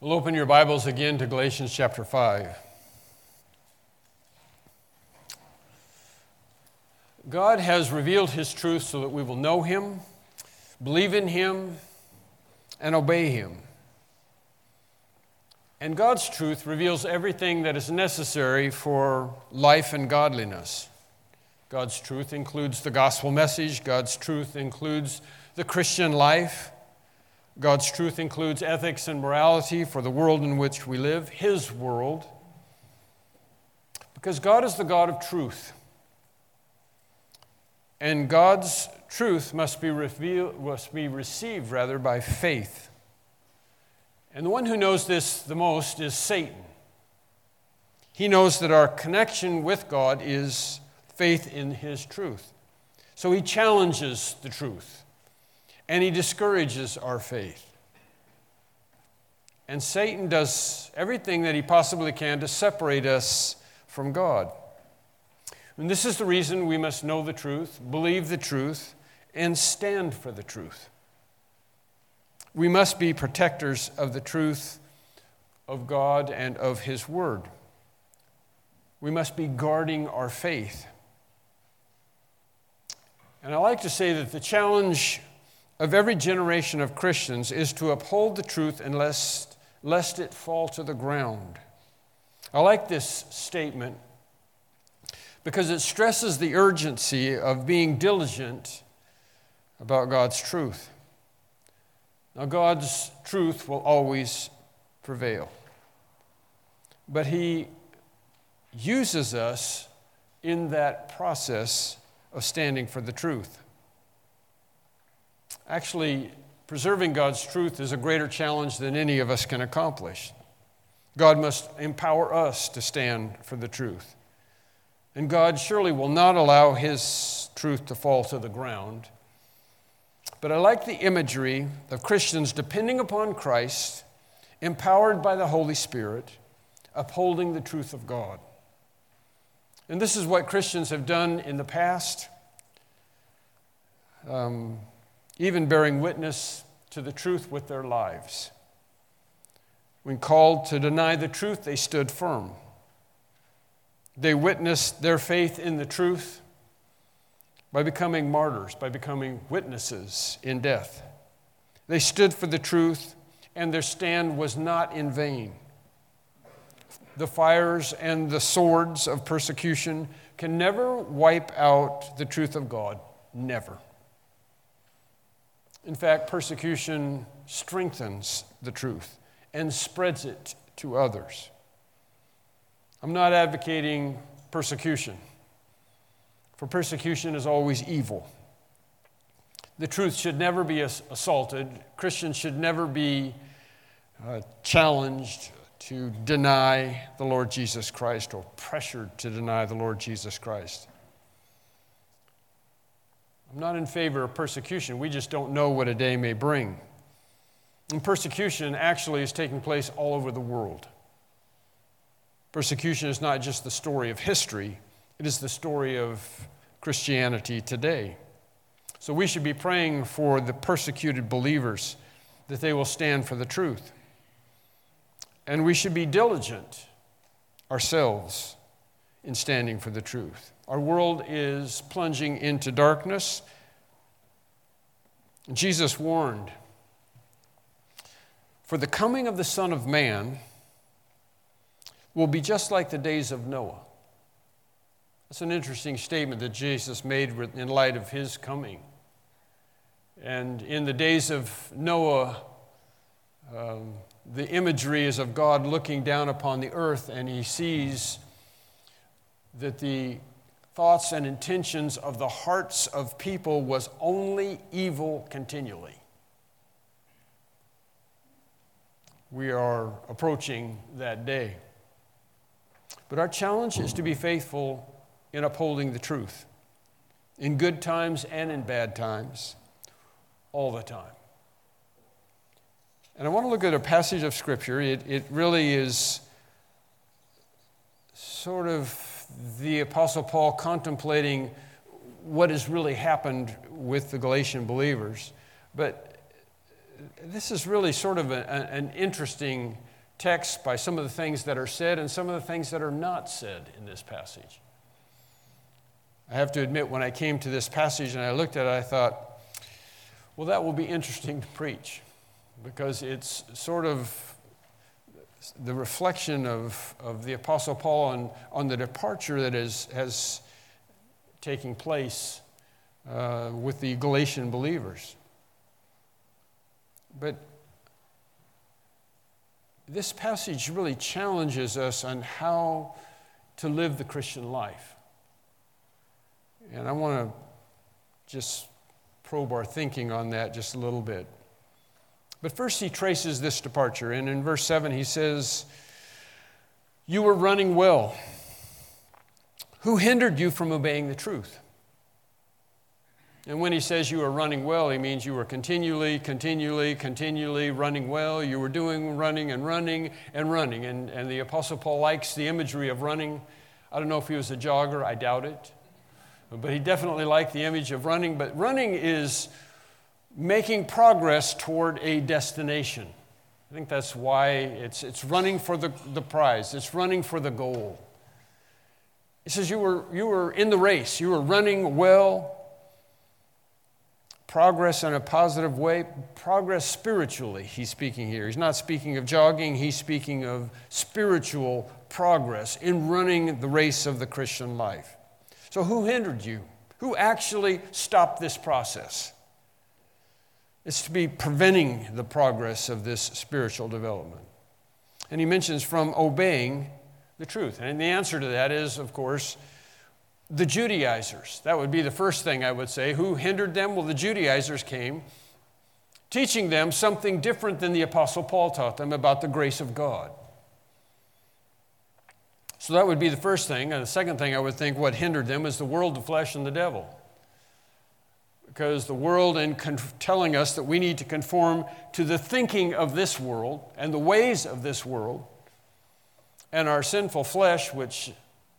We'll open your Bibles again to Galatians chapter 5. God has revealed His truth so that we will know Him, believe in Him, and obey Him. And God's truth reveals everything that is necessary for life and godliness. God's truth includes the gospel message. God's truth includes the Christian life. God's truth includes ethics and morality for the world in which we live, His world. Because God is the God of truth. And God's truth must be received by faith. And the one who knows this the most is Satan. He knows that our connection with God is faith in His truth. So he challenges the truth. And he discourages our faith. And Satan does everything that he possibly can to separate us from God. And this is the reason we must know the truth, believe the truth, and stand for the truth. We must be protectors of the truth of God and of His Word. We must be guarding our faith. And I like to say that the challenge of every generation of Christians is to uphold the truth and lest it fall to the ground. I like this statement because it stresses the urgency of being diligent about God's truth. Now, God's truth will always prevail, but He uses us in that process of standing for the truth. Actually, preserving God's truth is a greater challenge than any of us can accomplish. God must empower us to stand for the truth. And God surely will not allow His truth to fall to the ground. But I like the imagery of Christians depending upon Christ, empowered by the Holy Spirit, upholding the truth of God. And this is what Christians have done in the past. Even bearing witness to the truth with their lives. When called to deny the truth, they stood firm. They witnessed their faith in the truth by becoming martyrs, by becoming witnesses in death. They stood for the truth, and their stand was not in vain. The fires and the swords of persecution can never wipe out the truth of God. Never. In fact, persecution strengthens the truth and spreads it to others. I'm not advocating persecution, for persecution is always evil. The truth should never be assaulted. Christians should never be challenged to deny the Lord Jesus Christ or pressured to deny the Lord Jesus Christ. I'm not in favor of persecution. We just don't know what a day may bring. And persecution actually is taking place all over the world. Persecution is not just the story of history, it is the story of Christianity today. So we should be praying for the persecuted believers that they will stand for the truth. And we should be diligent ourselves in standing for the truth. Our world is plunging into darkness. Jesus warned, "For the coming of the Son of Man will be just like the days of Noah." That's an interesting statement that Jesus made in light of His coming. And in the days of Noah, the imagery is of God looking down upon the earth, and He sees that the thoughts and intentions of the hearts of people was only evil continually. We are approaching that day. But our challenge is to be faithful in upholding the truth, in good times and in bad times, all the time. And I want to look at a passage of Scripture. It really is sort of the Apostle Paul contemplating what has really happened with the Galatian believers. But this is really sort of an interesting text by some of the things that are said and some of the things that are not said in this passage. I have to admit, when I came to this passage and I looked at it, I thought, well, that will be interesting to preach, because it's sort of the reflection of the Apostle Paul on the departure that has taken place with the Galatian believers. But this passage really challenges us on how to live the Christian life. And I want to just probe our thinking on that just a little bit. But first he traces this departure, and in verse 7 he says, "You were running well. Who hindered you from obeying the truth?" And when he says you were running well, he means you were continually running well. You were running. And the Apostle Paul likes the imagery of running. I don't know if he was a jogger, I doubt it. But he definitely liked the image of running. But running is making progress toward a destination. I think that's why it's running for the prize. It's running for the goal. He says you were in the race. You were running well. Progress in a positive way. Progress spiritually, he's speaking here. He's not speaking of jogging. He's speaking of spiritual progress in running the race of the Christian life. So who hindered you? Who actually stopped this process? It's to be preventing the progress of this spiritual development. And he mentions from obeying the truth. And the answer to that is, of course, the Judaizers. That would be the first thing I would say. Who hindered them? Well, the Judaizers came, teaching them something different than the Apostle Paul taught them about the grace of God. So that would be the first thing. And the second thing I would think what hindered them is the world, the flesh, and the devil. Because the world, in telling us that we need to conform to the thinking of this world and the ways of this world, and our sinful flesh, which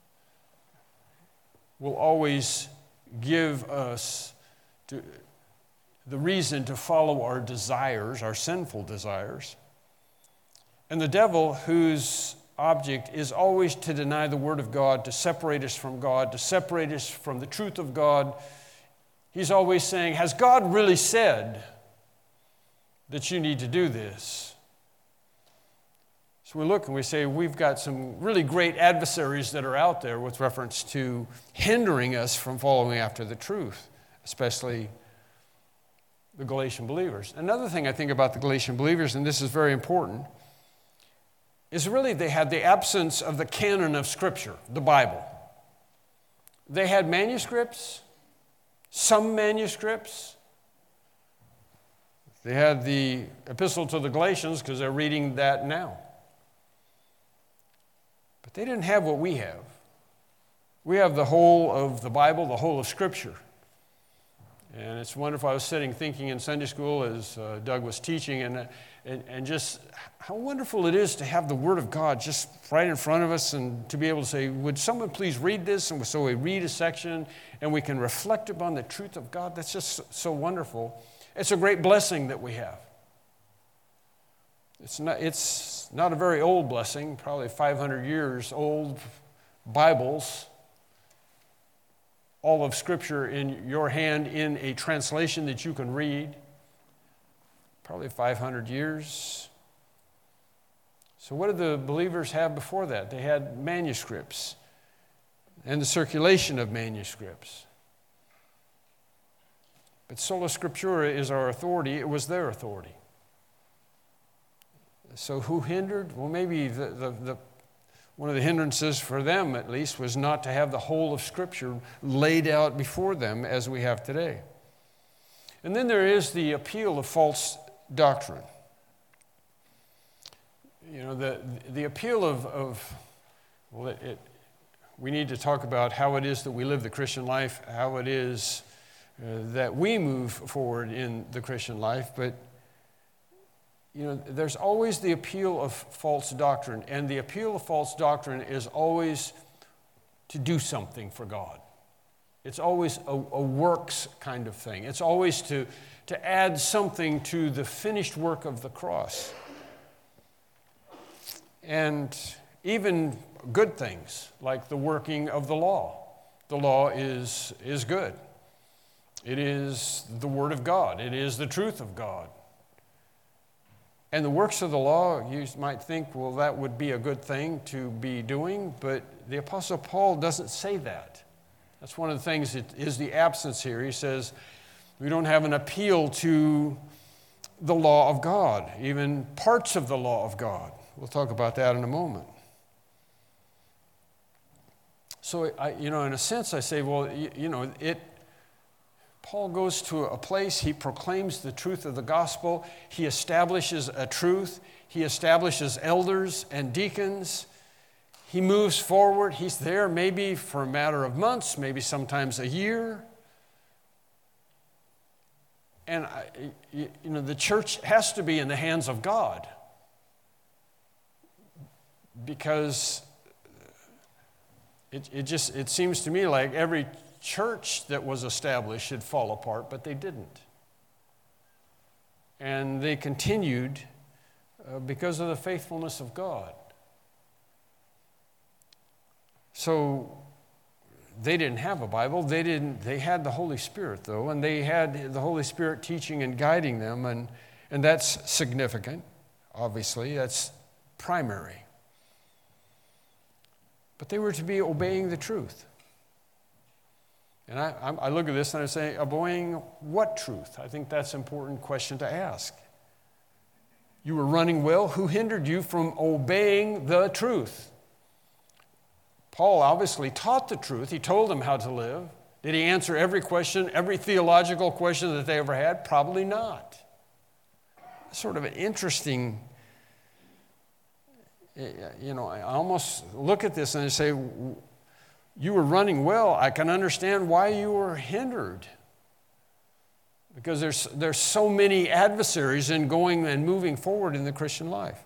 will always give us the reason to follow our desires, our sinful desires, and the devil, whose object is always to deny the Word of God, to separate us from God, to separate us from the truth of God. He's always saying, has God really said that you need to do this? So we look and we say, we've got some really great adversaries that are out there with reference to hindering us from following after the truth, especially the Galatian believers. Another thing I think about the Galatian believers, and this is very important, is really they had the absence of the canon of Scripture, the Bible. They had manuscripts, some manuscripts. They had the Epistle to the Galatians because they're reading that now. But they didn't have what we have. We have the whole of the Bible, the whole of Scripture. And it's wonderful. I was sitting thinking in Sunday school as Doug was teaching, and just how wonderful it is to have the Word of God just right in front of us and to be able to say, would someone please read this? And so we read a section and we can reflect upon the truth of God. That's just so wonderful. It's a great blessing that we have. It's not a very old blessing, probably 500 years old Bibles. All of Scripture in your hand in a translation that you can read. Probably 500 years. So what did the believers have before that? They had manuscripts and the circulation of manuscripts. But sola scriptura is our authority. It was their authority. So who hindered? Well, maybe one of the hindrances for them, at least, was not to have the whole of Scripture laid out before them as we have today. And then there is the appeal of false doctrine. You know, the appeal we need to talk about how it is that we live the Christian life, how it is that we move forward in the Christian life, but you know, there's always the appeal of false doctrine, and the appeal of false doctrine is always to do something for God. It's always a works kind of thing. It's always to add something to the finished work of the cross. and even good things like the working of the law. The law is good. It is the Word of God. It is the truth of God. And the works of the law, you might think, well, that would be a good thing to be doing, but the Apostle Paul doesn't say that. That's one of the things that is the absence here. He says we don't have an appeal to the law of God, even parts of the law of God. We'll talk about that in a moment. So, in a sense, I say, well, Paul goes to a place, he proclaims the truth of the gospel, he establishes a truth, he establishes elders and deacons, he moves forward, he's there maybe for a matter of months, maybe sometimes a year. And, the church has to be in the hands of God, because it seems to me like every church that was established should fall apart, but they didn't. And they continued because of the faithfulness of God. So they didn't have a Bible. They had the Holy Spirit, though, and they had the Holy Spirit teaching and guiding them, and that's significant, obviously. That's primary. But they were to be obeying the truth. And I look at this and I say, obeying what truth? I think that's an important question to ask. You were running well. Who hindered you from obeying the truth? Paul obviously taught the truth. He told them how to live. Did he answer every question, every theological question that they ever had? Probably not. Sort of an interesting, I almost look at this and I say, you were running well. I can understand why you were hindered. Because there's so many adversaries in going and moving forward in the Christian life.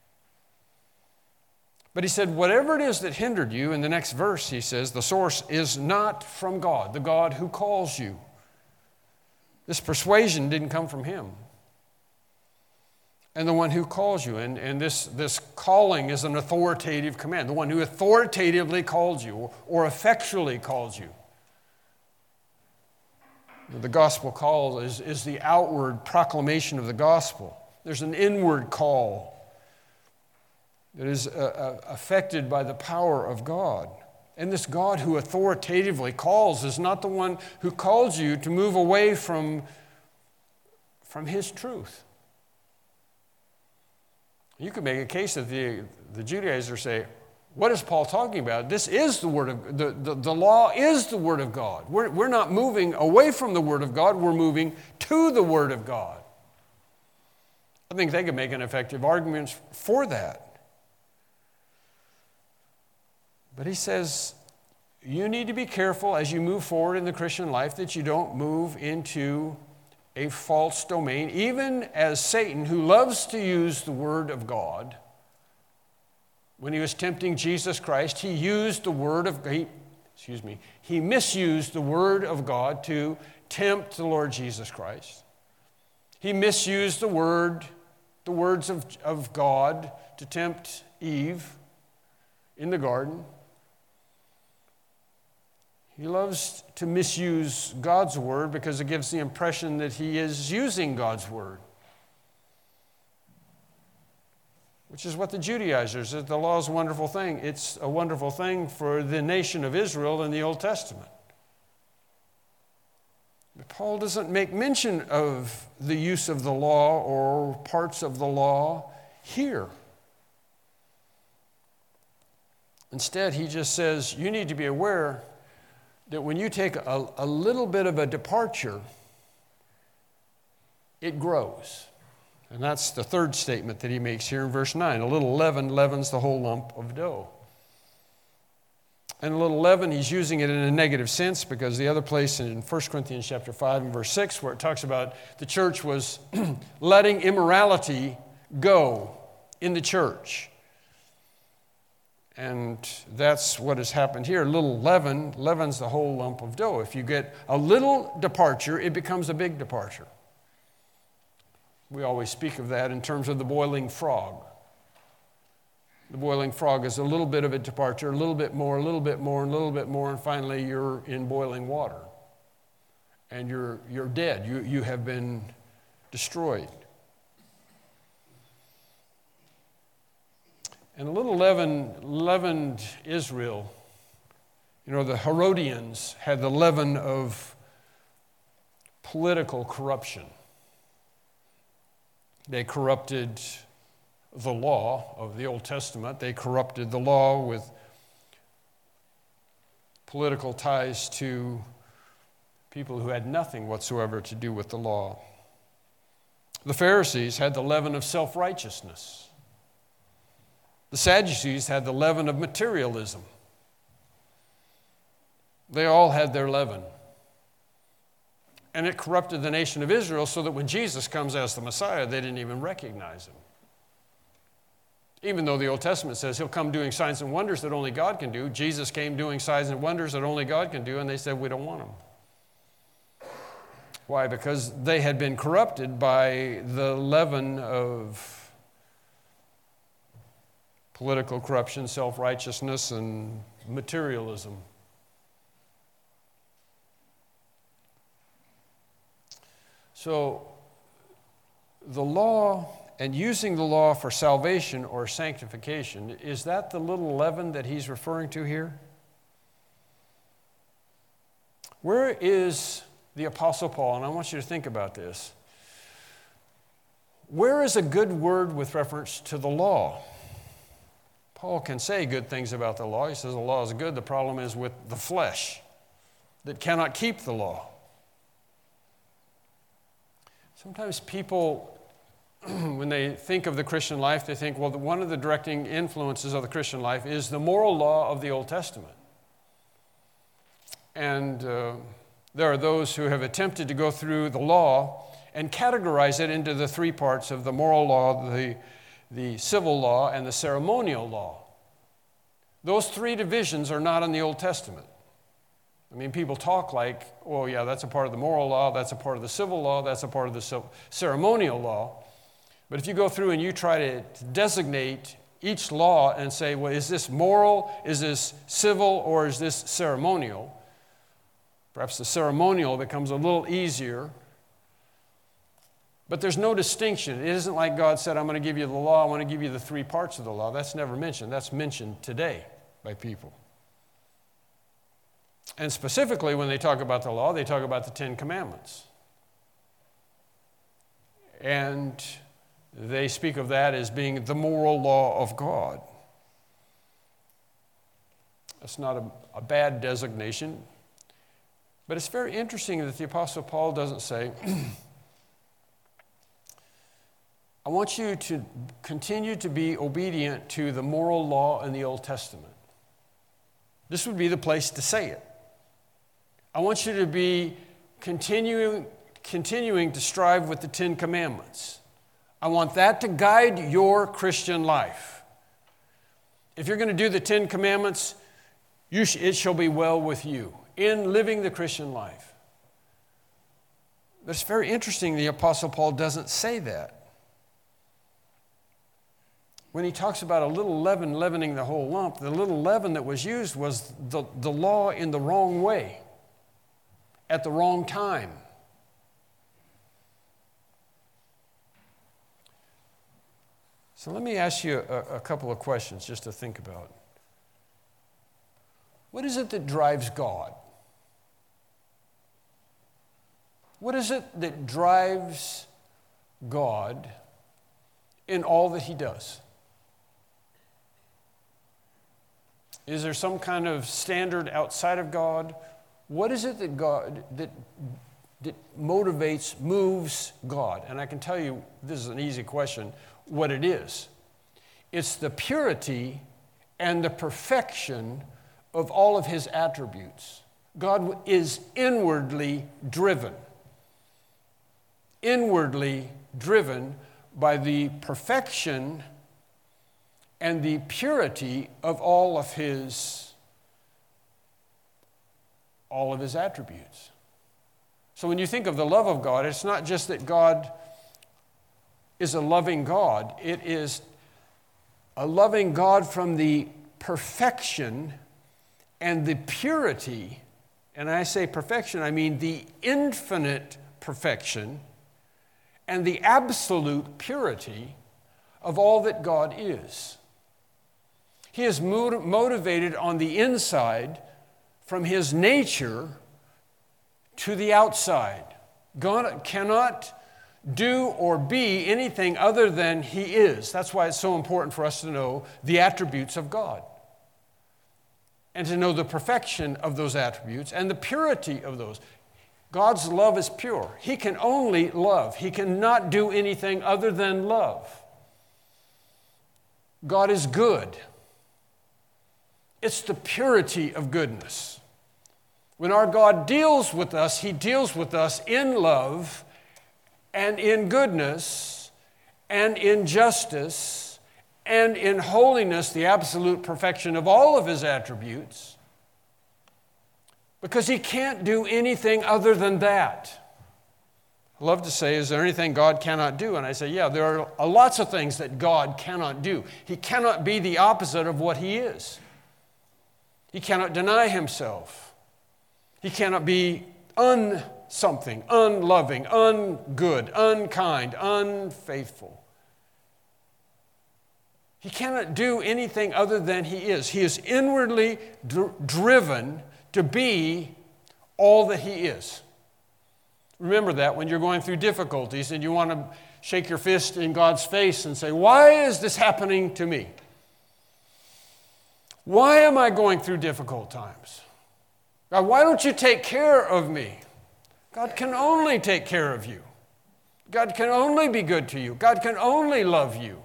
But he said, whatever it is that hindered you, in the next verse he says, the source is not from God, the God who calls you. This persuasion didn't come from him. And the one who calls you. And this calling is an authoritative command. The one who authoritatively called you or effectually calls you. The gospel call is the outward proclamation of the gospel. There's an inward call that is affected by the power of God. And this God who authoritatively calls is not the one who calls you to move away from his truth. You could make a case that the Judaizers say, what is Paul talking about? This is the word of the law is the word of God. We're not moving away from the word of God, we're moving to the word of God. I think they could make an effective argument for that. But he says, you need to be careful as you move forward in the Christian life that you don't move into a false domain, even as Satan, who loves to use the word of God, when he was tempting Jesus Christ, he misused the word of God to tempt the Lord Jesus Christ. He misused the words of God to tempt Eve in the garden. He loves to misuse God's word because it gives the impression that he is using God's word. Which is what the Judaizers said, the law is a wonderful thing. It's a wonderful thing for the nation of Israel in the Old Testament. But Paul doesn't make mention of the use of the law or parts of the law here. Instead, he just says, you need to be aware that when you take a little bit of a departure, it grows. And that's the third statement that he makes here in verse 9. A little leaven leavens the whole lump of dough. And a little leaven, he's using it in a negative sense because the other place in 1 Corinthians chapter 5 and verse 6 where it talks about the church was letting immorality go in the church. And that's what has happened here. A little leaven leavens the whole lump of dough. If you get a little departure, it becomes a big departure. We always speak of that in terms of the boiling frog. The boiling frog is a little bit of a departure, a little bit more, a little bit more, and a little bit more, and finally you're in boiling water. And you're dead. You have been destroyed. And a little leavened Israel. You know, the Herodians had the leaven of political corruption. They corrupted the law of the Old Testament. They corrupted the law with political ties to people who had nothing whatsoever to do with the law. The Pharisees had the leaven of self-righteousness. The Sadducees had the leaven of materialism. They all had their leaven. And it corrupted the nation of Israel so that when Jesus comes as the Messiah, they didn't even recognize him. Even though the Old Testament says he'll come doing signs and wonders that only God can do, Jesus came doing signs and wonders that only God can do, and they said, we don't want him. Why? Because they had been corrupted by the leaven of political corruption, self-righteousness, and materialism. So the law and using the law for salvation or sanctification, is that the little leaven that he's referring to here? Where is the Apostle Paul? And I want you to think about this. Where is a good word with reference to the law? Paul can say good things about the law. He says the law is good. The problem is with the flesh that cannot keep the law. Sometimes people, when they think of the Christian life, they think, well, one of the directing influences of the Christian life is the moral law of the Old Testament. And there are those who have attempted to go through the law and categorize it into the three parts of the moral law, the civil law, and the ceremonial law. Those three divisions are not in the Old Testament. I mean, people talk like, oh yeah, that's a part of the moral law, that's a part of the civil law, that's a part of the ceremonial law. But if you go through and you try to designate each law and say, well, is this moral, is this civil, or is this ceremonial? Perhaps the ceremonial becomes a little easier. But there's no distinction. It isn't like God said, I'm going to give you the law, I want to give you the three parts of the law. That's never mentioned. That's mentioned today by people. And specifically, when they talk about the law, they talk about the Ten Commandments. And they speak of that as being the moral law of God. That's not a bad designation. But it's very interesting that the Apostle Paul doesn't say, I want you to continue to be obedient to the moral law in the Old Testament. This would be the place to say it. I want you to be continuing to strive with the Ten Commandments. I want that to guide your Christian life. If you're going to do the Ten Commandments, it shall be well with you in living the Christian life. But it's very interesting the Apostle Paul doesn't say that. When he talks about a little leaven leavening the whole lump, the little leaven that was used was the law in the wrong way, at the wrong time. So let me ask you a couple of questions just to think about. What is it that drives God? What is it that drives God in all that he does? Is there some kind of standard outside of God? What is it that motivates, moves God? And I can tell you, this is an easy question, what it is. It's the purity and the perfection of all of his attributes. God is inwardly driven by the perfection and the purity of all of his attributes. So when you think of the love of God, it's not just that God is a loving God. It is a loving God from the perfection and the purity, and I say perfection, I mean the infinite perfection and the absolute purity of all that God is. He is motivated on the inside from his nature to the outside. God cannot do or be anything other than he is. That's why it's so important for us to know the attributes of God and to know the perfection of those attributes and the purity of those. God's love is pure. He can only love. He cannot do anything other than love. God is good. It's the purity of goodness. When our God deals with us, he deals with us in love and in goodness and in justice and in holiness, the absolute perfection of all of his attributes, because he can't do anything other than that. I love to say, is there anything God cannot do? And I say, yeah, there are lots of things that God cannot do. He cannot be the opposite of what he is. He cannot deny himself. He cannot be something, unloving, ungood, unkind, unfaithful. He cannot do anything other than he is. He is inwardly driven to be all that he is. Remember that when you're going through difficulties and you want to shake your fist in God's face and say, why is this happening to me? Why am I going through difficult times? God, why don't you take care of me? God can only take care of you. God can only be good to you. God can only love you.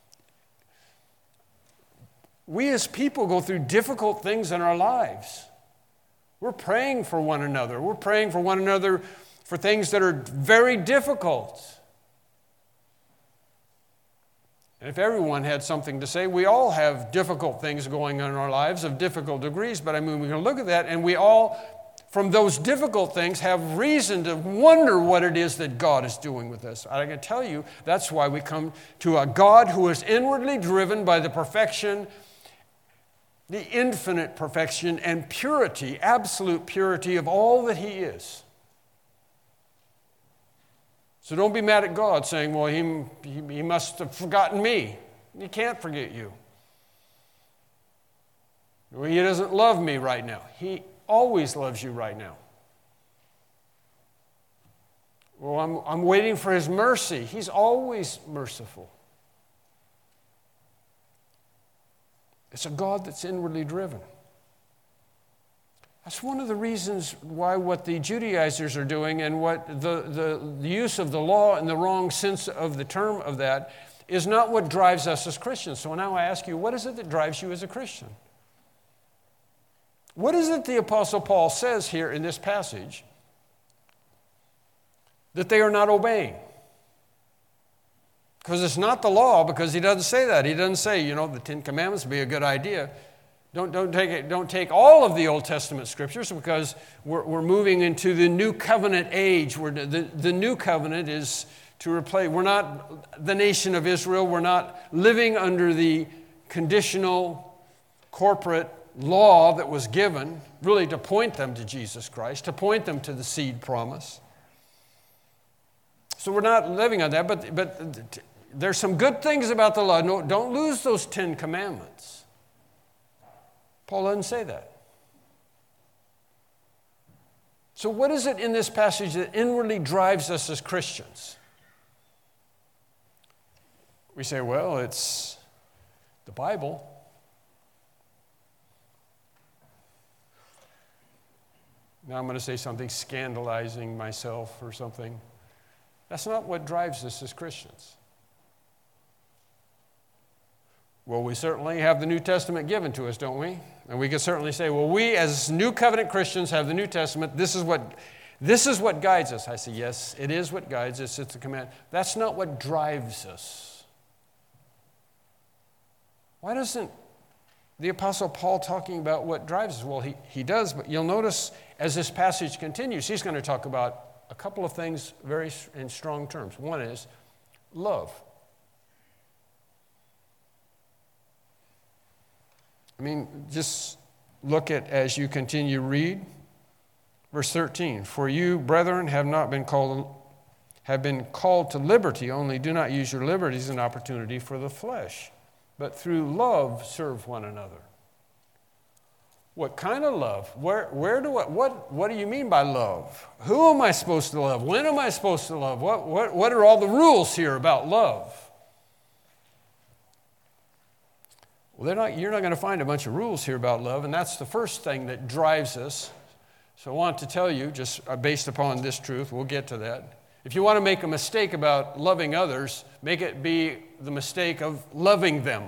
We as people go through difficult things in our lives. We're praying for one another. We're praying for one another for things that are very difficult. And if everyone had something to say, we all have difficult things going on in our lives of difficult degrees, but I mean, we can look at that and we all, from those difficult things, have reason to wonder what it is that God is doing with us. I can tell you, that's why we come to a God who is inwardly driven by the perfection, the infinite perfection and purity, absolute purity of all that he is. So don't be mad at God saying, well, he must have forgotten me. He can't forget you. Well, he doesn't love me right now. He always loves you right now. Well, I'm waiting for his mercy. He's always merciful. It's a God that's inwardly driven. That's one of the reasons why what the Judaizers are doing and what the use of the law in the wrong sense of the term of that is not what drives us as Christians. So now I ask you, what is it that drives you as a Christian? What is it the Apostle Paul says here in this passage that they are not obeying? Because it's not the law, because he doesn't say that. He doesn't say, the Ten Commandments would be a good idea. Don't take all of the Old Testament scriptures, because we're moving into the new covenant age, where the new covenant is to replace. We're not the nation of Israel. We're not living under the conditional corporate law that was given, really to point them to Jesus Christ, to point them to the seed promise. So we're not living on that, but there's some good things about the law. No, don't lose those 10 commandments. Paul doesn't say that. So what is it in this passage that inwardly drives us as Christians? We say, well, it's the Bible. Now I'm going to say something scandalizing myself or something. That's not what drives us as Christians. Well, we certainly have the New Testament given to us, don't we? And we can certainly say, well, we as New Covenant Christians have the New Testament. This is what guides us. I say, yes, it is what guides us. It's a command. That's not what drives us. Why doesn't the Apostle Paul talking about what drives us? Well, he does, but you'll notice as this passage continues, he's going to talk about a couple of things very in strong terms. One is love. I mean, just look at, as you continue to read, verse 13. For you, brethren, have been called to liberty, only do not use your liberty as an opportunity for the flesh, but through love serve one another. What kind of love? What do you mean by love? Who am I supposed to love? When am I supposed to love? What are all the rules here about love? Well, you're not going to find a bunch of rules here about love, and that's the first thing that drives us. So I want to tell you, just based upon this truth, we'll get to that. If you want to make a mistake about loving others, make it be the mistake of loving them.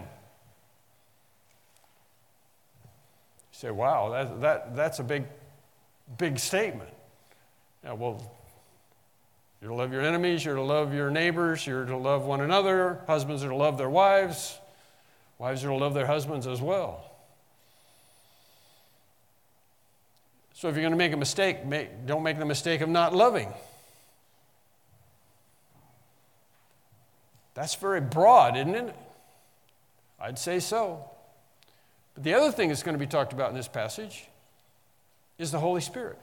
You say, wow, that's a big statement. Yeah, well, you're to love your enemies, you're to love your neighbors, you're to love one another. Husbands are to love their wives. Wives are to love their husbands as well. So if you're going to make a mistake, don't make the mistake of not loving. That's very broad, isn't it? I'd say so. But the other thing that's going to be talked about in this passage is the Holy Spirit.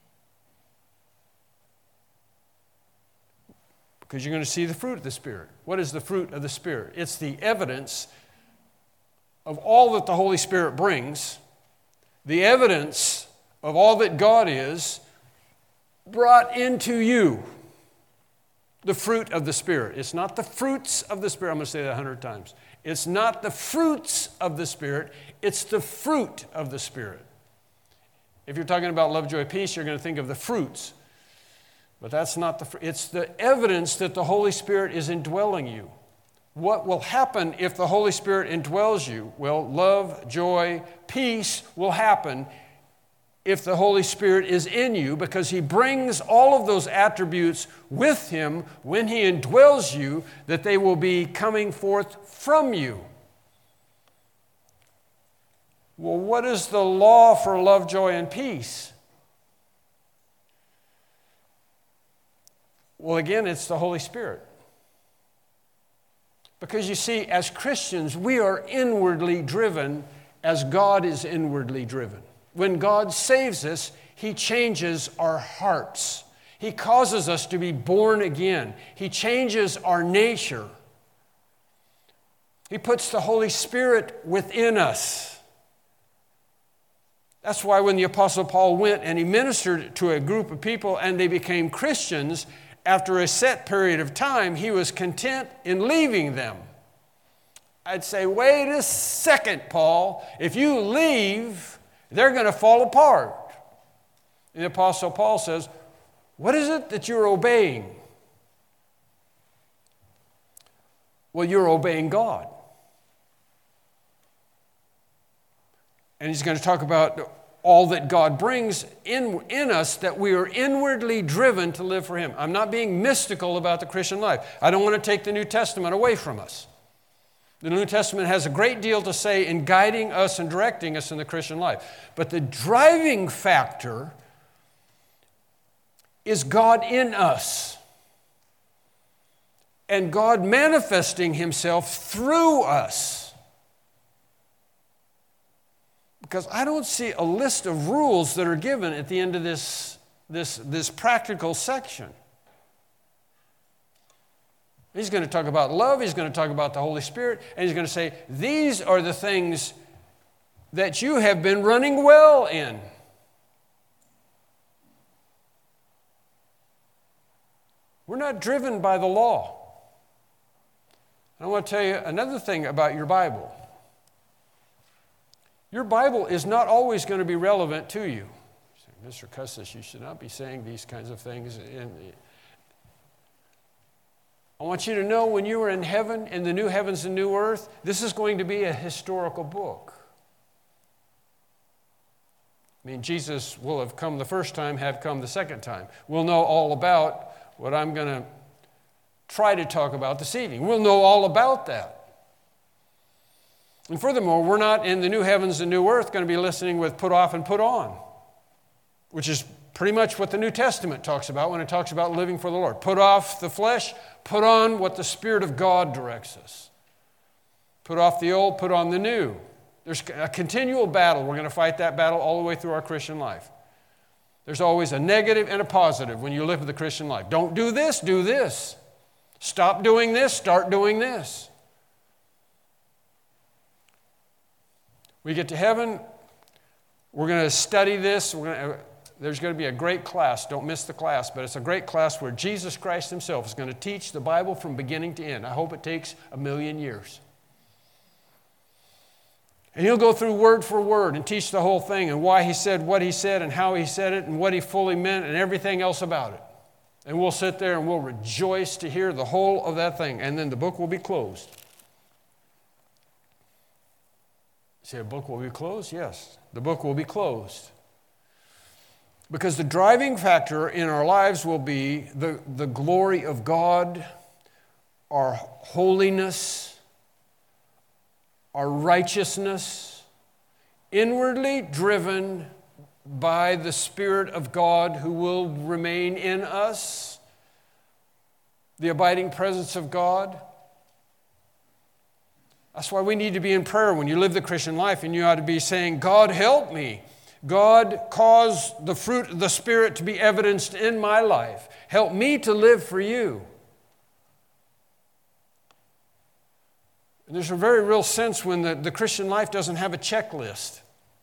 Because you're going to see the fruit of the Spirit. What is the fruit of the Spirit? It's the evidence of all that the Holy Spirit brings, the evidence of all that God is brought into you. The fruit of the Spirit. It's not the fruits of the Spirit. I'm going to say that 100 times. It's not the fruits of the Spirit. It's the fruit of the Spirit. If you're talking about love, joy, peace, you're going to think of the fruits. But that's not the fruit. It's the evidence that the Holy Spirit is indwelling you. What will happen if the Holy Spirit indwells you? Well, love, joy, peace will happen if the Holy Spirit is in you, because He brings all of those attributes with Him when He indwells you, that they will be coming forth from you. Well, what is the law for love, joy, and peace? Well, again, it's the Holy Spirit. Because you see, as Christians, we are inwardly driven as God is inwardly driven. When God saves us, He changes our hearts. He causes us to be born again. He changes our nature. He puts the Holy Spirit within us. That's why when the Apostle Paul went and he ministered to a group of people and they became Christians, after a set period of time, he was content in leaving them. I'd say, wait a second, Paul. If you leave, they're going to fall apart. And the Apostle Paul says, what is it that you're obeying? Well, you're obeying God. And he's going to talk about all that God brings in us, that we are inwardly driven to live for Him. I'm not being mystical about the Christian life. I don't want to take the New Testament away from us. The New Testament has a great deal to say in guiding us and directing us in the Christian life. But the driving factor is God in us and God manifesting Himself through us. Because I don't see a list of rules that are given at the end of this practical section. He's going to talk about love, he's going to talk about the Holy Spirit, and he's going to say, these are the things that you have been running well in. We're not driven by the law. I want to tell you another thing about your Bible. Your Bible is not always going to be relevant to you. Mr. Custis, you should not be saying these kinds of things. I want you to know when you are in heaven, in the new heavens and new earth, this is going to be a historical book. I mean, Jesus will have come the first time, have come the second time. We'll know all about what I'm going to try to talk about this evening. We'll know all about that. And furthermore, we're not in the new heavens and new earth going to be listening with put off and put on, which is pretty much what the New Testament talks about when it talks about living for the Lord. Put off the flesh, put on what the Spirit of God directs us. Put off the old, put on the new. There's a continual battle. We're going to fight that battle all the way through our Christian life. There's always a negative and a positive when you live the Christian life. Don't do this, do this. Stop doing this, start doing this. We get to heaven, we're going to study this. There's going to be a great class. Don't miss the class, but it's a great class where Jesus Christ himself is going to teach the Bible from beginning to end. I hope it takes 1,000,000 years. And he'll go through word for word and teach the whole thing and why he said what he said and how he said it and what he fully meant and everything else about it. And we'll sit there and we'll rejoice to hear the whole of that thing. And then the book will be closed. You say, a book will be closed? Yes, the book will be closed. Because the driving factor in our lives will be the glory of God, our holiness, our righteousness, inwardly driven by the Spirit of God who will remain in us, the abiding presence of God. That's why we need to be in prayer when you live the Christian life, and you ought to be saying, God, help me. God, cause the fruit of the Spirit to be evidenced in my life. Help me to live for you. And there's a very real sense when the Christian life doesn't have a checklist.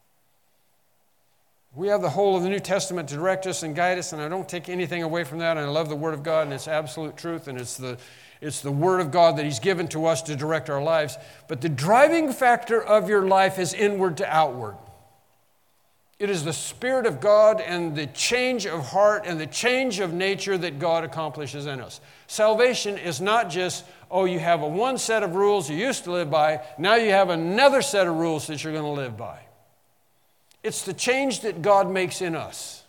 We have the whole of the New Testament to direct us and guide us, and I don't take anything away from that, and I love the Word of God, and it's absolute truth, and it's the Word of God that He's given to us to direct our lives. But the driving factor of your life is inward to outward. It is the Spirit of God and the change of heart and the change of nature that God accomplishes in us. Salvation is not just, you have one set of rules you used to live by, now you have another set of rules that you're going to live by. It's the change that God makes in us.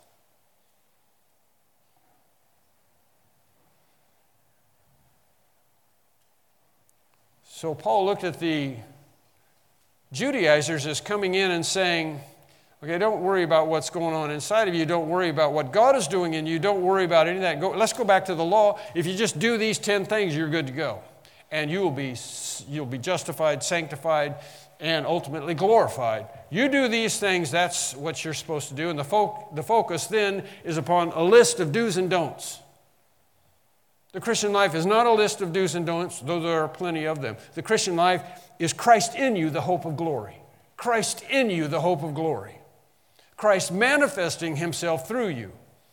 So Paul looked at the Judaizers as coming in and saying, okay, don't worry about what's going on inside of you. Don't worry about what God is doing in you. Don't worry about any of that. Let's go back to the law. If you just do these 10 things, you're good to go. And you'll be justified, sanctified, and ultimately glorified. You do these things, that's what you're supposed to do. And the focus then is upon a list of do's and don'ts. The Christian life is not a list of do's and don'ts, though there are plenty of them. The Christian life is Christ in you, the hope of glory. Christ in you, the hope of glory. Christ manifesting himself through you.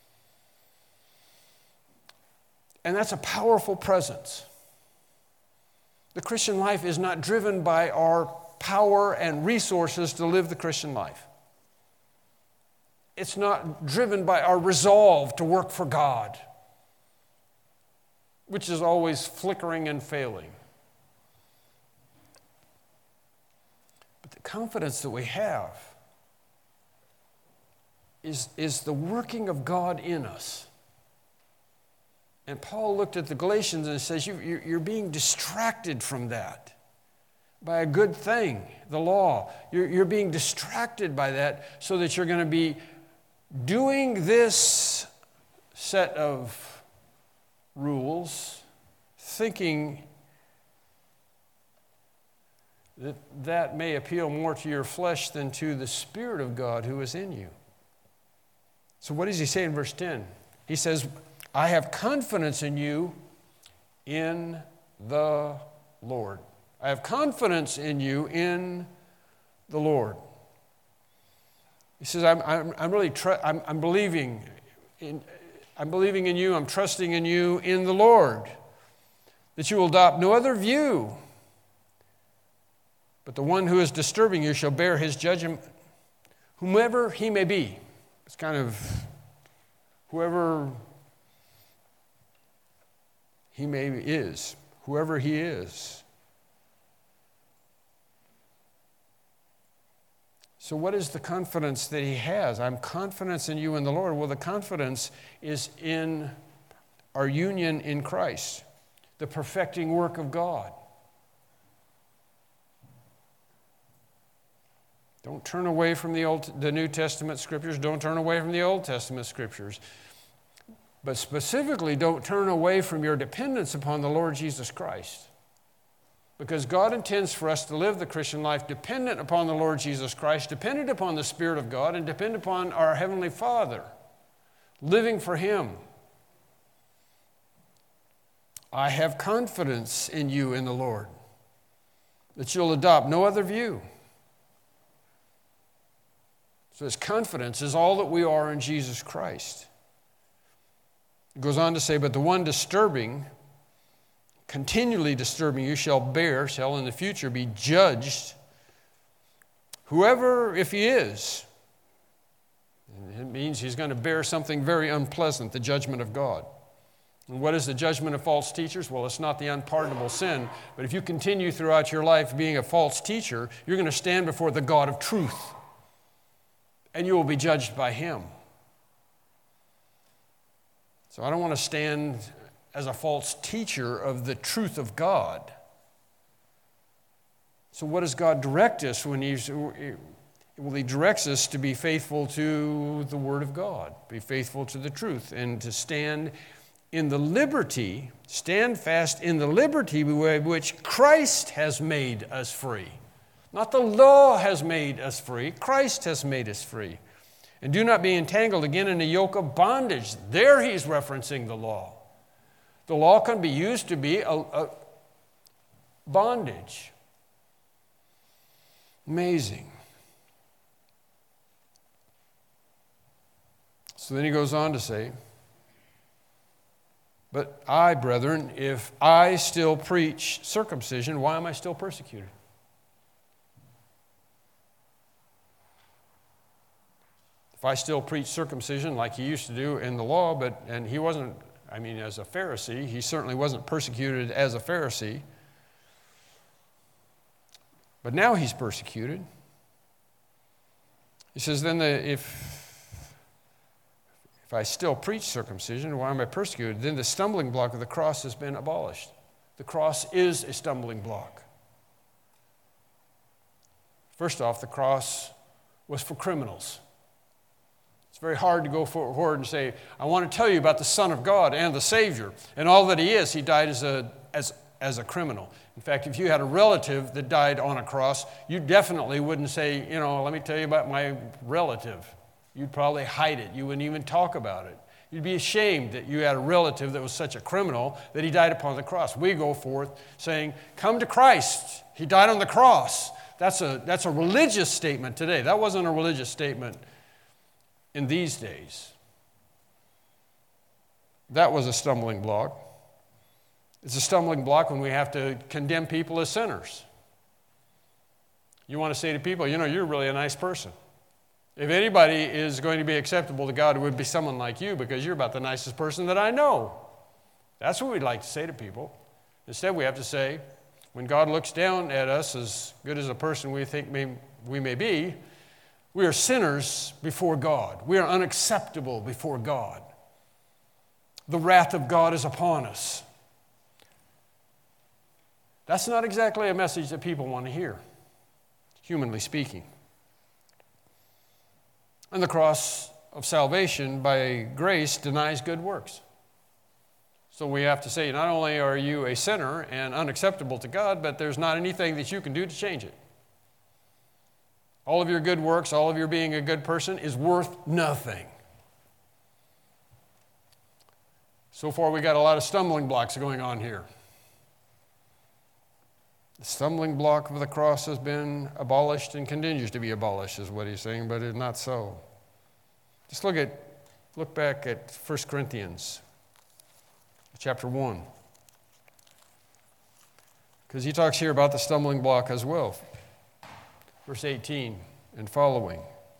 And that's a powerful presence. The Christian life is not driven by our power and resources to live the Christian life. It's not driven by our resolve to work for God, which is always flickering and failing. But the confidence that we have is the working of God in us. And Paul looked at the Galatians and says, you're being distracted from that by a good thing, the law. You're being distracted by that so that you're going to be doing this set of rules, thinking that may appeal more to your flesh than to the Spirit of God who is in you. So what does he say in verse 10? He says, I have confidence in you in the Lord. I have confidence in you in the Lord. He says, I'm believing in you, I'm trusting in you in the Lord, that you will adopt no other view, but the one who is disturbing you shall bear his judgment, whomever he may be. It's kind of whoever he is, whoever he is. So what is the confidence that he has? I'm confident in you in the Lord. Well, the confidence is in our union in Christ, the perfecting work of God. Don't turn away from the New Testament scriptures. Don't turn away from the Old Testament scriptures. But specifically, don't turn away from your dependence upon the Lord Jesus Christ. Because God intends for us to live the Christian life dependent upon the Lord Jesus Christ, dependent upon the Spirit of God, and dependent upon our Heavenly Father, living for Him. I have confidence in you in the Lord, that you'll adopt no other view. So His confidence is all that we are in Jesus Christ. It goes on to say, but the one continually disturbing you shall in the future be judged, whoever, if he is. And it means he's going to bear something very unpleasant, the judgment of God. And what is the judgment of false teachers? Well, it's not the unpardonable sin, but if you continue throughout your life being a false teacher, you're going to stand before the God of truth, and you will be judged by Him. So I don't want to stand as a false teacher of the truth of God. So what does God direct us when He directs us to be faithful to the Word of God, be faithful to the truth, and to stand fast in the liberty by which Christ has made us free. Not the law has made us free, Christ has made us free. And do not be entangled again in a yoke of bondage. There He's referencing the law. The law can be used to be a bondage. Amazing. So then he goes on to say, but I, brethren, if I still preach circumcision, why am I still persecuted? If I still preach circumcision like he used to do in the law, and he wasn't, as a Pharisee, he certainly wasn't persecuted as a Pharisee. But now he's persecuted. He says, then if I still preach circumcision, why am I persecuted? Then the stumbling block of the cross has been abolished. The cross is a stumbling block. First off, the cross was for criminals. It's very hard to go forward and say, I want to tell you about the Son of God and the Savior and all that He is. He died as a criminal. In fact, if you had a relative that died on a cross, you definitely wouldn't say, let me tell you about my relative. You'd probably hide it. You wouldn't even talk about it. You'd be ashamed that you had a relative that was such a criminal that he died upon the cross. We go forth saying, come to Christ. He died on the cross. That's a religious statement today. That wasn't a religious statement in these days. That was a stumbling block. It's a stumbling block when we have to condemn people as sinners. You want to say to people, you're really a nice person. If anybody is going to be acceptable to God, it would be someone like you because you're about the nicest person that I know. That's what we'd like to say to people. Instead, we have to say, when God looks down at us, as good as a person we think we may be, we are sinners before God. We are unacceptable before God. The wrath of God is upon us. That's not exactly a message that people want to hear, humanly speaking. And the cross of salvation by grace denies good works. So we have to say, not only are you a sinner and unacceptable to God, but there's not anything that you can do to change it. All of your good works, all of your being a good person is worth nothing. So far, we got a lot of stumbling blocks going on here. The stumbling block of the cross has been abolished and continues to be abolished, is what he's saying, but it's not so. Just look back at 1 Corinthians chapter 1. Because he talks here about the stumbling block as well. Verse 18 and following.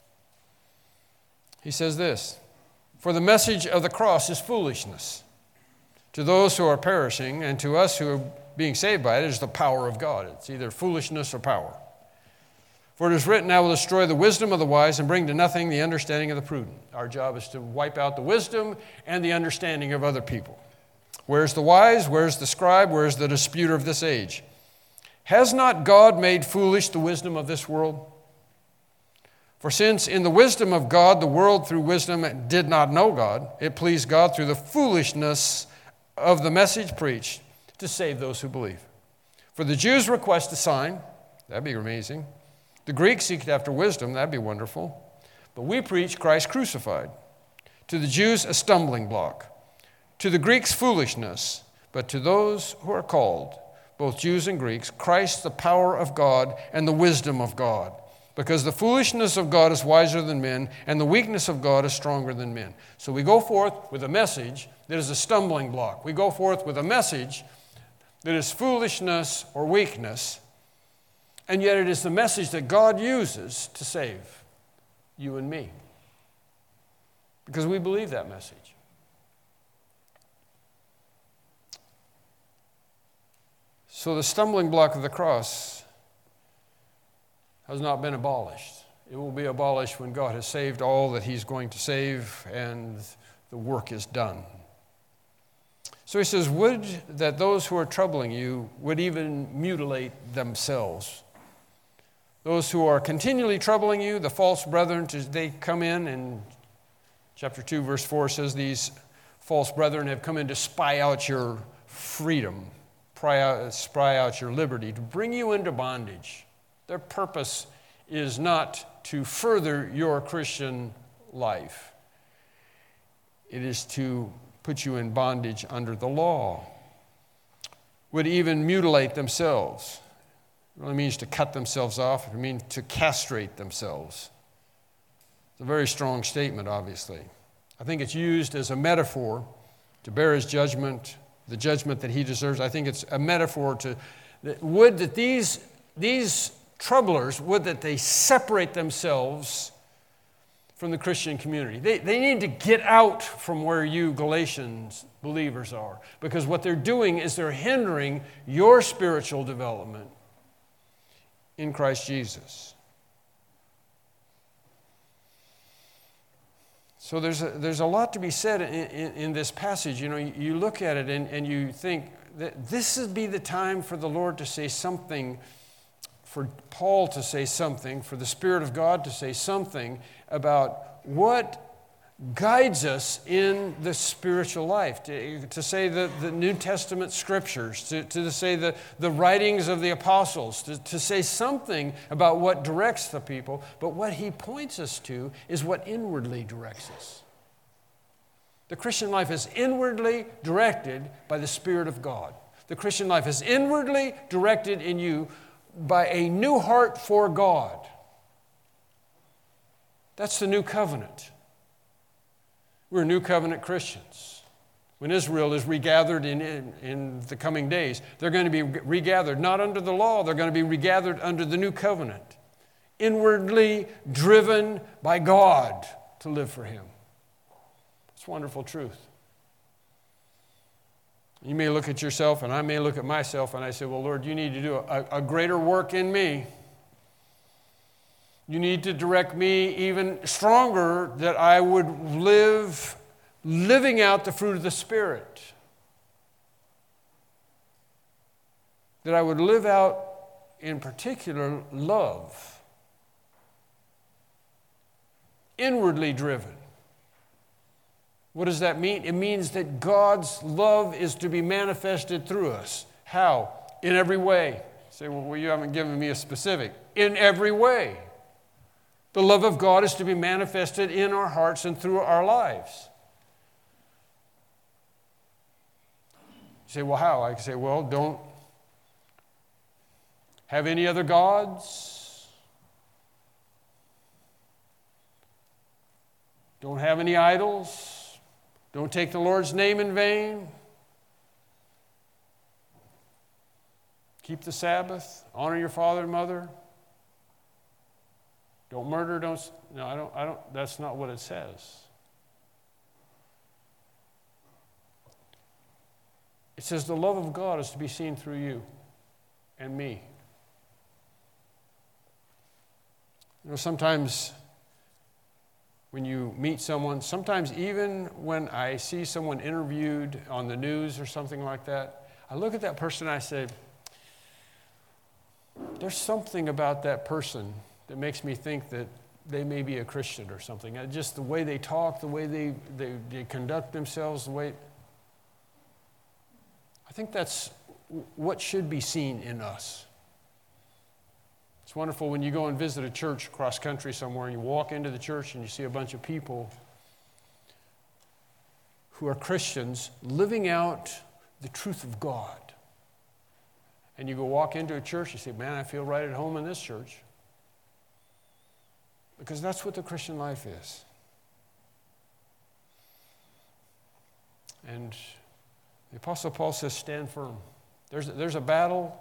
He says this, for the message of the cross is foolishness to those who are perishing, and to us who are being saved by it is the power of God. It's either foolishness or power. For it is written, I will destroy the wisdom of the wise and bring to nothing the understanding of the prudent. Our job is to wipe out the wisdom and the understanding of other people. Where's the wise? Where's the scribe? Where's the disputer of this age? Has not God made foolish the wisdom of this world? For since in the wisdom of God, the world through wisdom did not know God, it pleased God through the foolishness of the message preached to save those who believe. For the Jews request a sign. That'd be amazing. The Greeks seek after wisdom. That'd be wonderful. But we preach Christ crucified. To the Jews, a stumbling block. To the Greeks, foolishness. But to those who are called, both Jews and Greeks, Christ, the power of God and the wisdom of God. Because the foolishness of God is wiser than men, and the weakness of God is stronger than men. So we go forth with a message that is a stumbling block. We go forth with a message that is foolishness or weakness, and yet it is the message that God uses to save you and me. Because we believe that message. So the stumbling block of the cross has not been abolished. It will be abolished when God has saved all that He's going to save and the work is done. So he says, would that those who are troubling you would even mutilate themselves. Those who are continually troubling you, the false brethren, they come in, and chapter 2, verse 4 says, these false brethren have come in to spy out your freedom, spy out your liberty, to bring you into bondage. Their purpose is not to further your Christian life. It is to put you in bondage under the law. Would even mutilate themselves. It really means to cut themselves off. It means to castrate themselves. It's a very strong statement, obviously. I think it's used as a metaphor to bear his judgment, the judgment that he deserves. I think it's a metaphor to, would that these troublers, would that they separate themselves from the Christian community. They need to get out from where you Galatians believers are, because what they're doing is they're hindering your spiritual development in Christ Jesus. So there's a lot to be said in this passage. You know, you look at it and you think that this would be the time for the Lord to say something, for Paul to say something, for the Spirit of God to say something about what guides us in the spiritual life, to say the New Testament scriptures, to say the writings of the apostles, to say something about what directs the people. But what he points us to is what inwardly directs us. The Christian life is inwardly directed by the Spirit of God. The Christian life is inwardly directed in you by a new heart for God. That's the new covenant. We're new covenant Christians. When Israel is regathered in the coming days, they're going to be regathered not under the law, they're going to be regathered under the new covenant. Inwardly driven by God to live for Him. It's wonderful truth. You may look at yourself, and I may look at myself, and I say, well, Lord, you need to do a greater work in me. You need to direct me even stronger, that I would living out the fruit of the Spirit. That I would live out, in particular, love. Inwardly driven. What does that mean? It means that God's love is to be manifested through us. How? In every way. You say, well, you haven't given me a specific. In every way. The love of God is to be manifested in our hearts and through our lives. You say, well, how? I can say, well, don't have any other gods. Don't have any idols. Don't take the Lord's name in vain. Keep the Sabbath. Honor your father and mother. Don't murder, I don't, that's not what it says. It says the love of God is to be seen through you and me. You know, sometimes when you meet someone, sometimes even when I see someone interviewed on the news or something like that, I look at that person and I say, there's something about that person that makes me think that they may be a Christian or something. Just the way they talk, the way they conduct themselves, the way... I think that's what should be seen in us. It's wonderful when you go and visit a church across country somewhere and you walk into the church and you see a bunch of people who are Christians living out the truth of God. And you go walk into a church, you say, man, I feel right at home in this church. Because that's what the Christian life is. And the Apostle Paul says, stand firm. There's a battle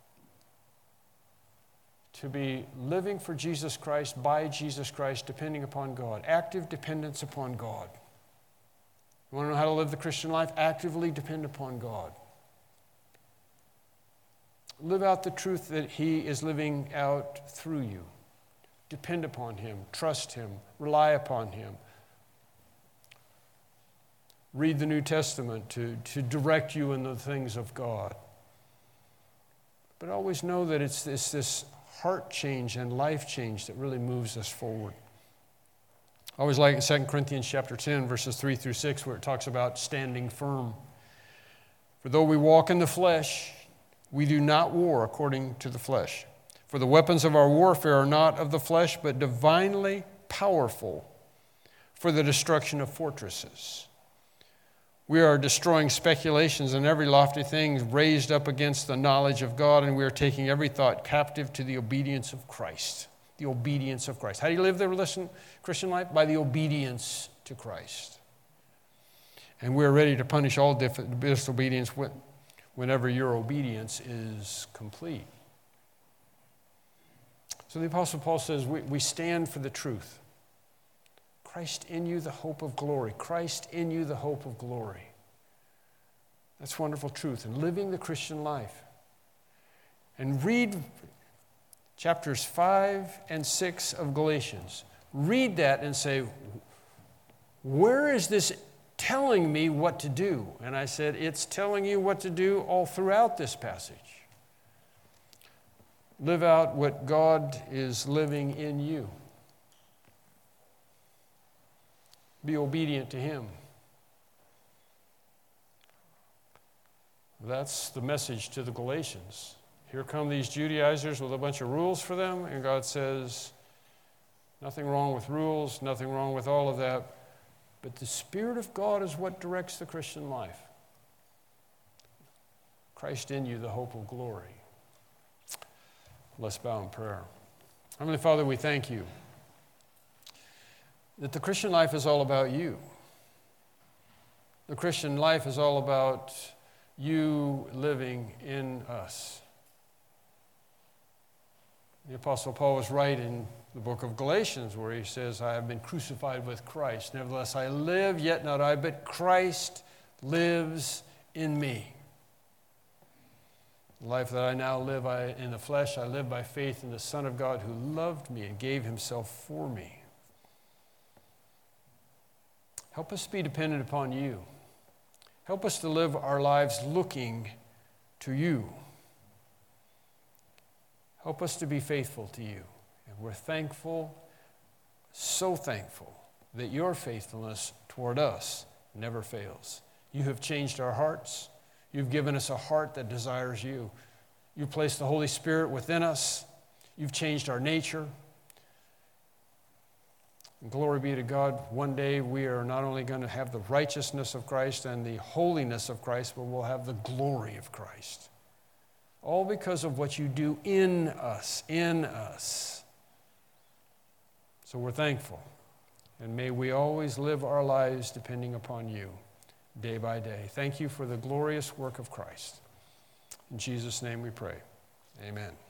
to be living for Jesus Christ, by Jesus Christ, depending upon God. Active dependence upon God. You want to know how to live the Christian life? Actively depend upon God. Live out the truth that He is living out through you. Depend upon Him, trust Him, rely upon Him. Read the New Testament to direct you in the things of God. But always know that it's this heart change and life change that really moves us forward. I always like 2 Corinthians chapter 10, verses 3 through 6, where it talks about standing firm. For though we walk in the flesh, we do not war according to the flesh. For the weapons of our warfare are not of the flesh, but divinely powerful for the destruction of fortresses. We are destroying speculations and every lofty thing raised up against the knowledge of God, and we are taking every thought captive to the obedience of Christ. The obedience of Christ. How do you live the Christian life? By the obedience to Christ. And we're ready to punish all disobedience whenever your obedience is complete. So the Apostle Paul says we stand for the truth. Christ in you, the hope of glory. Christ in you, the hope of glory. That's wonderful truth. And living the Christian life. And read chapters 5 and 6 of Galatians. Read that and say, where is this telling me what to do? And I said, it's telling you what to do all throughout this passage. Live out what God is living in you. Be obedient to Him. That's the message to the Galatians. Here come these Judaizers with a bunch of rules for them, and God says, nothing wrong with rules, nothing wrong with all of that, but the Spirit of God is what directs the Christian life. Christ in you, the hope of glory. Let's bow in prayer. Heavenly Father, we thank you that the Christian life is all about you. The Christian life is all about you living in us. The Apostle Paul was right in the book of Galatians where he says, I have been crucified with Christ. Nevertheless, I live, yet not I, but Christ lives in me. The life that I now live in the flesh, I live by faith in the Son of God who loved me and gave Himself for me. Help us be dependent upon you. Help us to live our lives looking to you. Help us to be faithful to you. And we're thankful, so thankful, that your faithfulness toward us never fails. You have changed our hearts. You've given us a heart that desires you. You've placed the Holy Spirit within us. You've changed our nature. And glory be to God, one day we are not only going to have the righteousness of Christ and the holiness of Christ, but we'll have the glory of Christ. All because of what you do in us, So we're thankful. And may we always live our lives depending upon you, day by day. Thank you for the glorious work of Christ. In Jesus' name we pray. Amen.